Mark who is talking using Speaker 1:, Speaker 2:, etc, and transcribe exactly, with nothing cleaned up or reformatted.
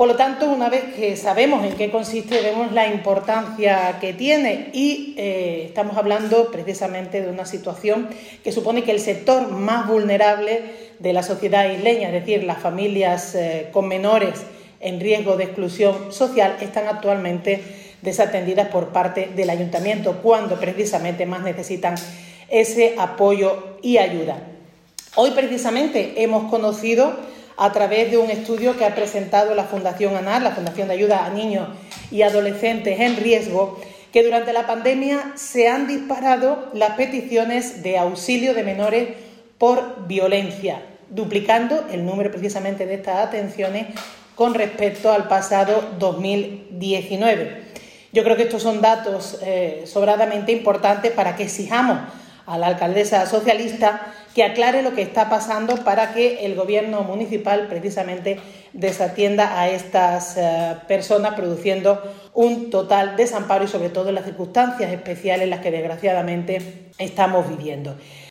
Speaker 1: Por lo tanto, una vez que sabemos en qué consiste, vemos la importancia que tiene y eh, estamos hablando precisamente de una situación que supone que el sector más vulnerable de la sociedad isleña, es decir, las familias eh, con menores en riesgo de exclusión social, están actualmente desatendidas por parte del Ayuntamiento, cuando precisamente más necesitan ese apoyo y ayuda. Hoy precisamente hemos conocido, a través de un estudio que ha presentado la Fundación ANAR, la Fundación de Ayuda a Niños y Adolescentes en Riesgo, que durante la pandemia se han disparado las peticiones de auxilio de menores por violencia, duplicando el número precisamente de estas atenciones con respecto al pasado dos mil diecinueve. Yo creo que estos son datos eh, sobradamente importantes para que exijamos a la alcaldesa socialista que aclare lo que está pasando para que el gobierno municipal precisamente desatienda a estas eh, personas, produciendo un total desamparo y sobre todo en las circunstancias especiales en las que desgraciadamente estamos viviendo.